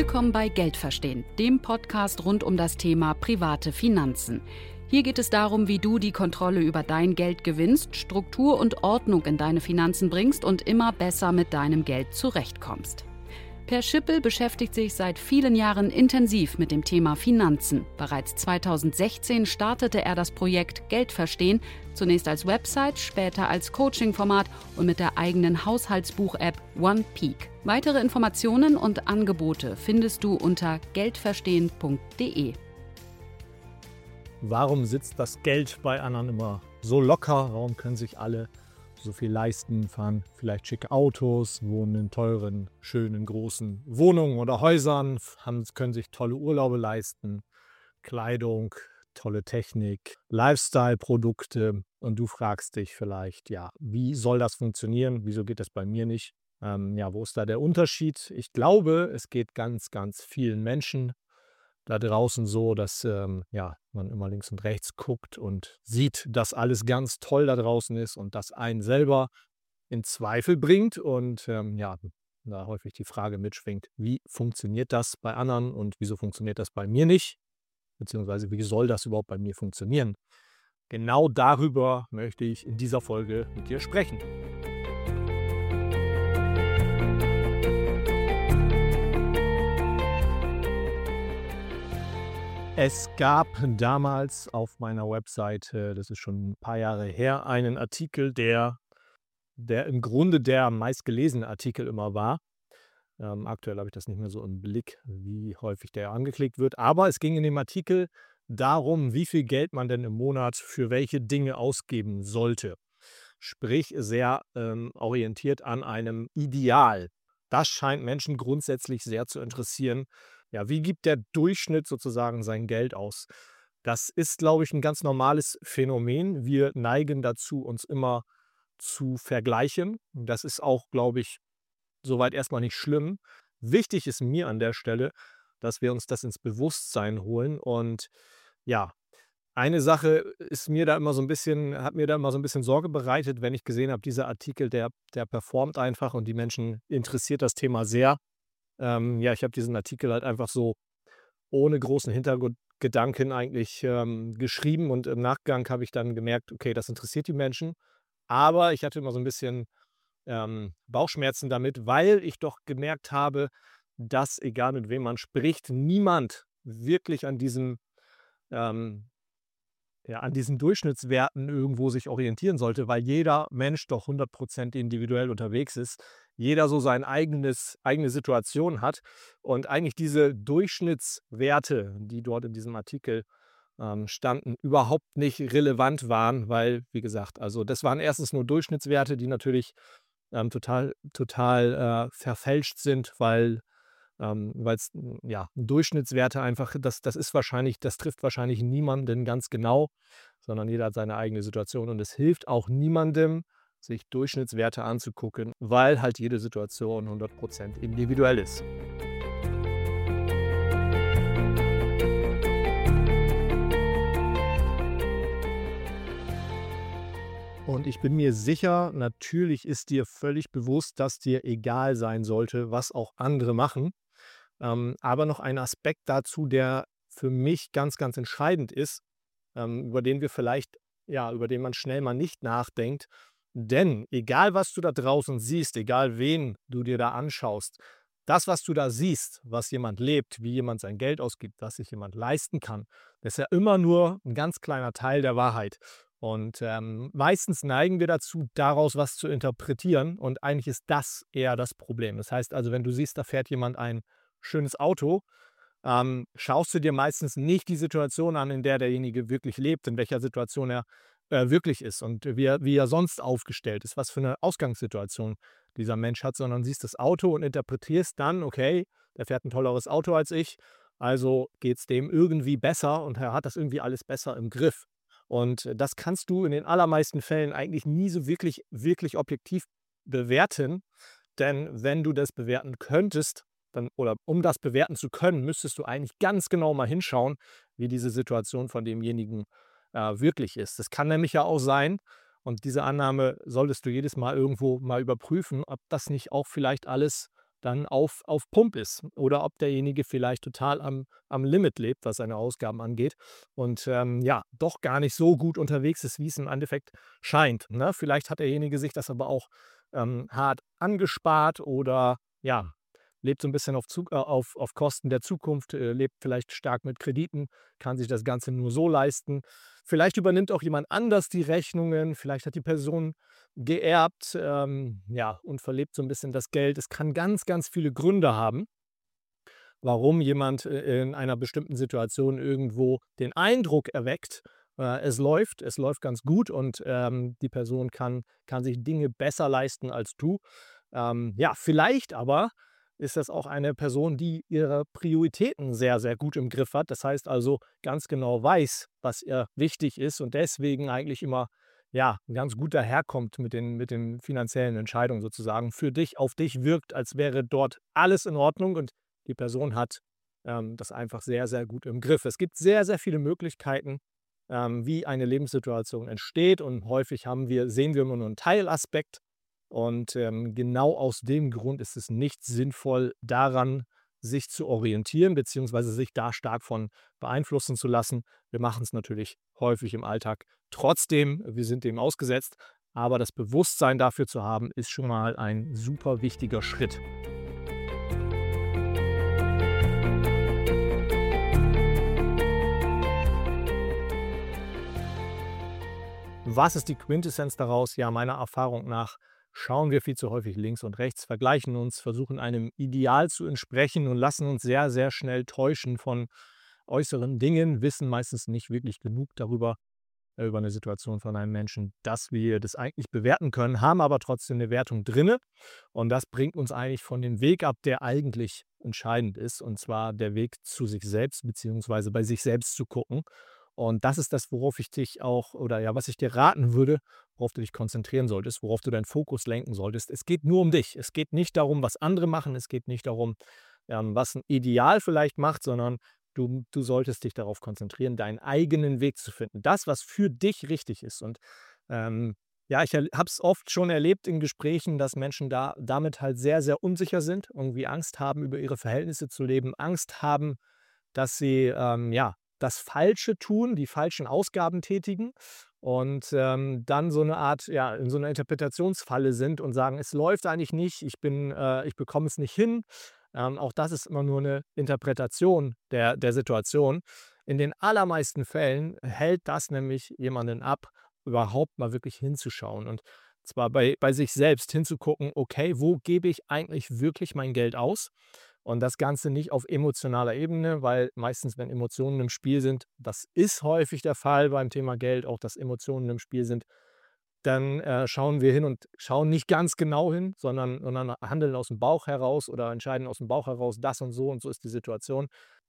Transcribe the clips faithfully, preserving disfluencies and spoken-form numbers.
Willkommen bei Geld verstehen, dem Podcast rund um das Thema private Finanzen. Hier geht es darum, wie du die Kontrolle über dein Geld gewinnst, Struktur und Ordnung in deine Finanzen bringst und immer besser mit deinem Geld zurechtkommst. Per Schippel beschäftigt sich seit vielen Jahren intensiv mit dem Thema Finanzen. Bereits zweitausendsechzehn startete er das Projekt Geld verstehen, zunächst als Website, später als Coaching-Format und mit der eigenen Haushaltsbuch-App OnePeak. Weitere Informationen und Angebote findest du unter geldverstehen punkt de. Warum sitzt das Geld bei anderen immer so locker? Warum können sich alle so viel leisten, fahren vielleicht schicke Autos, wohnen in teuren, schönen, großen Wohnungen oder Häusern, haben, können sich tolle Urlaube leisten, Kleidung, tolle Technik, Lifestyle-Produkte und du fragst dich vielleicht, ja, wie soll das funktionieren? Wieso geht das bei mir nicht? Ähm, ja, wo ist da der Unterschied? Ich glaube, es geht ganz, ganz vielen Menschen da draußen so, dass ähm, ja, man immer links und rechts guckt und sieht, dass alles ganz toll da draußen ist und das einen selber in Zweifel bringt und ähm, ja, da häufig die Frage mitschwingt, wie funktioniert das bei anderen und wieso funktioniert das bei mir nicht, beziehungsweise wie soll das überhaupt bei mir funktionieren? Genau darüber möchte ich in dieser Folge mit dir sprechen. Es gab damals auf meiner Webseite, das ist schon ein paar Jahre her, einen Artikel, der, der im Grunde der meistgelesene Artikel immer war. Ähm, aktuell habe ich das nicht mehr so im Blick, wie häufig der angeklickt wird. Aber es ging in dem Artikel darum, wie viel Geld man denn im Monat für welche Dinge ausgeben sollte. Sprich, sehr ähm, orientiert an einem Ideal. Das scheint Menschen grundsätzlich sehr zu interessieren. Ja, wie gibt der Durchschnitt sozusagen sein Geld aus? Das ist, glaube ich, ein ganz normales Phänomen. Wir neigen dazu, uns immer zu vergleichen. Das ist auch, glaube ich, soweit erstmal nicht schlimm. Wichtig ist mir an der Stelle, dass wir uns das ins Bewusstsein holen. Und ja, eine Sache ist mir da immer so ein bisschen, hat mir da immer so ein bisschen Sorge bereitet, wenn ich gesehen habe, dieser Artikel, der, der performt einfach und die Menschen interessiert das Thema sehr. Ähm, ja, ich habe diesen Artikel halt einfach so ohne großen Hintergedanken eigentlich ähm, geschrieben und im Nachgang habe ich dann gemerkt, okay, das interessiert die Menschen. Aber ich hatte immer so ein bisschen ähm, Bauchschmerzen damit, weil ich doch gemerkt habe, dass, egal mit wem man spricht, niemand wirklich an diesem ähm, ja, an diesen Durchschnittswerten irgendwo sich orientieren sollte, weil jeder Mensch doch hundert Prozent individuell unterwegs ist. Jeder so seine eigenes, eigene Situation hat und eigentlich diese Durchschnittswerte, die dort in diesem Artikel ähm, standen, überhaupt nicht relevant waren, weil, wie gesagt, also das waren erstens nur Durchschnittswerte, die natürlich ähm, total, total äh, verfälscht sind, weil ähm, weil es ja, Durchschnittswerte einfach, das, das ist wahrscheinlich, das trifft wahrscheinlich niemanden ganz genau, sondern jeder hat seine eigene Situation und es hilft auch niemandem, sich Durchschnittswerte anzugucken, weil halt jede Situation hundert Prozent individuell ist. Und ich bin mir sicher, natürlich ist dir völlig bewusst, dass dir egal sein sollte, was auch andere machen. Ähm, aber noch ein Aspekt dazu, der für mich ganz, ganz entscheidend ist, ähm, über den wir vielleicht, ja, über den man schnell mal nicht nachdenkt. Denn egal, was du da draußen siehst, egal wen du dir da anschaust, das, was du da siehst, was jemand lebt, wie jemand sein Geld ausgibt, was sich jemand leisten kann, das ist ja immer nur ein ganz kleiner Teil der Wahrheit. Und ähm, meistens neigen wir dazu, daraus was zu interpretieren. Und eigentlich ist das eher das Problem. Das heißt also, wenn du siehst, da fährt jemand ein schönes Auto, ähm, schaust du dir meistens nicht die Situation an, in der derjenige wirklich lebt, in welcher Situation er äh, wirklich ist und wie er, wie er sonst aufgestellt ist, was für eine Ausgangssituation dieser Mensch hat, sondern siehst das Auto und interpretierst dann, okay, der fährt ein tolleres Auto als ich, also geht es dem irgendwie besser und er hat das irgendwie alles besser im Griff. Und das kannst du in den allermeisten Fällen eigentlich nie so wirklich, wirklich objektiv bewerten, denn wenn du das bewerten könntest, dann, oder um das bewerten zu können, müsstest du eigentlich ganz genau mal hinschauen, wie diese Situation von demjenigen äh, wirklich ist. Das kann nämlich ja auch sein, und diese Annahme solltest du jedes Mal irgendwo mal überprüfen, ob das nicht auch vielleicht alles dann auf, auf Pump ist oder ob derjenige vielleicht total am, am Limit lebt, was seine Ausgaben angeht und ähm, ja, doch gar nicht so gut unterwegs ist, wie es im Endeffekt scheint. Ne? Vielleicht hat derjenige sich das aber auch ähm, hart angespart oder ja, lebt so ein bisschen auf, Zug, äh, auf, auf Kosten der Zukunft, äh, lebt vielleicht stark mit Krediten, kann sich das Ganze nur so leisten. Vielleicht übernimmt auch jemand anders die Rechnungen, vielleicht hat die Person geerbt, ähm, ja, und verlebt so ein bisschen das Geld. Es kann ganz, ganz viele Gründe haben, warum jemand äh, in einer bestimmten Situation irgendwo den Eindruck erweckt, äh, es läuft, es läuft ganz gut und ähm, die Person kann, kann sich Dinge besser leisten als du. Ähm, ja, vielleicht aber ist das auch eine Person, die ihre Prioritäten sehr, sehr gut im Griff hat. Das heißt also ganz genau weiß, was ihr wichtig ist und deswegen eigentlich immer ja, ganz gut daherkommt mit den, mit den finanziellen Entscheidungen sozusagen, für dich, auf dich wirkt, als wäre dort alles in Ordnung und die Person hat ähm, das einfach sehr, sehr gut im Griff. Es gibt sehr, sehr viele Möglichkeiten, ähm, wie eine Lebenssituation entsteht und häufig haben wir, sehen wir immer nur einen Teilaspekt und ähm, genau aus dem Grund ist es nicht sinnvoll, daran sich zu orientieren, beziehungsweise sich da stark von beeinflussen zu lassen. Wir machen es natürlich häufig im Alltag trotzdem, wir sind dem ausgesetzt, aber das Bewusstsein dafür zu haben, ist schon mal ein super wichtiger Schritt. Was ist die Quintessenz daraus? Ja, meiner Erfahrung nach schauen wir viel zu häufig links und rechts, vergleichen uns, versuchen einem Ideal zu entsprechen und lassen uns sehr, sehr schnell täuschen von äußeren Dingen, wissen meistens nicht wirklich genug darüber, äh, über eine Situation von einem Menschen, dass wir das eigentlich bewerten können, haben aber trotzdem eine Wertung drinne. Und das bringt uns eigentlich von dem Weg ab, der eigentlich entscheidend ist, und zwar der Weg zu sich selbst, beziehungsweise bei sich selbst zu gucken. Und das ist das, worauf ich dich auch, oder ja, was ich dir raten würde, worauf du dich konzentrieren solltest, worauf du deinen Fokus lenken solltest. Es geht nur um dich. Es geht nicht darum, was andere machen. Es geht nicht darum, ähm, was ein Ideal vielleicht macht, sondern du, du solltest dich darauf konzentrieren, deinen eigenen Weg zu finden. Das, was für dich richtig ist. Und ähm, ja, ich habe es oft schon erlebt in Gesprächen, dass Menschen da damit halt sehr, sehr unsicher sind, irgendwie Angst haben, über ihre Verhältnisse zu leben, Angst haben, dass sie ähm, ja, das Falsche tun, die falschen Ausgaben tätigen und ähm, dann so eine Art, ja, in so einer Interpretationsfalle sind und sagen, es läuft eigentlich nicht, ich bin, äh, ich bekomme es nicht hin. Ähm, auch das ist immer nur eine Interpretation der, der Situation. In den allermeisten Fällen hält das nämlich jemanden ab, überhaupt mal wirklich hinzuschauen und zwar bei, bei sich selbst hinzugucken, okay, wo gebe ich eigentlich wirklich mein Geld aus? Und das Ganze nicht auf emotionaler Ebene, weil meistens, wenn Emotionen im Spiel sind, das ist häufig der Fall beim Thema Geld, auch dass Emotionen im Spiel sind, dann äh, schauen wir hin und schauen nicht ganz genau hin, sondern, sondern handeln aus dem Bauch heraus oder entscheiden aus dem Bauch heraus, das und so und so ist die Situation.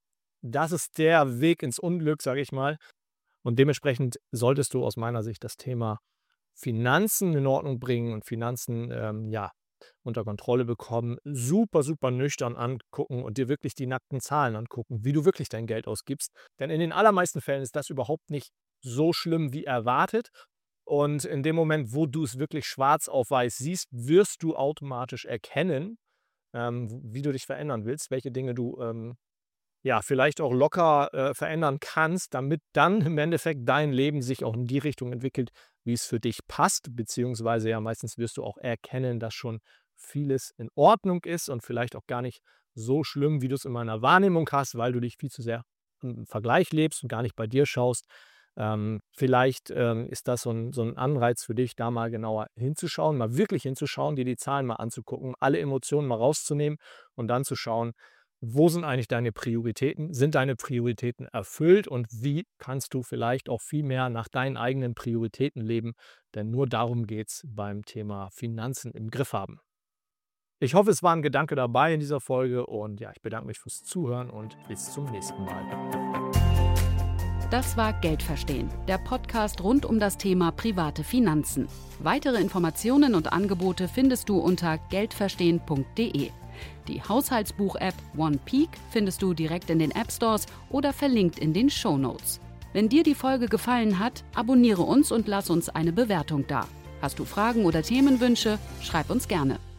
Das ist der Weg ins Unglück, sage ich mal. Und dementsprechend solltest du aus meiner Sicht das Thema Finanzen in Ordnung bringen und Finanzen, ähm, ja, unter Kontrolle bekommen, super, super nüchtern angucken und dir wirklich die nackten Zahlen angucken, wie du wirklich dein Geld ausgibst. Denn in den allermeisten Fällen ist das überhaupt nicht so schlimm wie erwartet. Und in dem Moment, wo du es wirklich schwarz auf weiß siehst, wirst du automatisch erkennen, ähm, wie du dich verändern willst, welche Dinge du ähm, ja, vielleicht auch locker äh, verändern kannst, damit dann im Endeffekt dein Leben sich auch in die Richtung entwickelt, wie es für dich passt, beziehungsweise ja, meistens wirst du auch erkennen, dass schon vieles in Ordnung ist und vielleicht auch gar nicht so schlimm, wie du es in meiner Wahrnehmung hast, weil du dich viel zu sehr im Vergleich lebst und gar nicht bei dir schaust. Ähm, vielleicht ähm, ist das so ein, so ein Anreiz für dich, da mal genauer hinzuschauen, mal wirklich hinzuschauen, dir die Zahlen mal anzugucken, alle Emotionen mal rauszunehmen und dann zu schauen, wo sind eigentlich deine Prioritäten? Sind deine Prioritäten erfüllt? Und wie kannst du vielleicht auch viel mehr nach deinen eigenen Prioritäten leben? Denn nur darum geht es beim Thema Finanzen im Griff haben. Ich hoffe, es war ein Gedanke dabei in dieser Folge und ja, ich bedanke mich fürs Zuhören und bis zum nächsten Mal. Das war Geld verstehen, der Podcast rund um das Thema private Finanzen. Weitere Informationen und Angebote findest du unter geldverstehen punkt de. Die Haushaltsbuch-App OnePeak findest du direkt in den App-Stores oder verlinkt in den Shownotes. Wenn dir die Folge gefallen hat, abonniere uns und lass uns eine Bewertung da. Hast du Fragen oder Themenwünsche? Schreib uns gerne.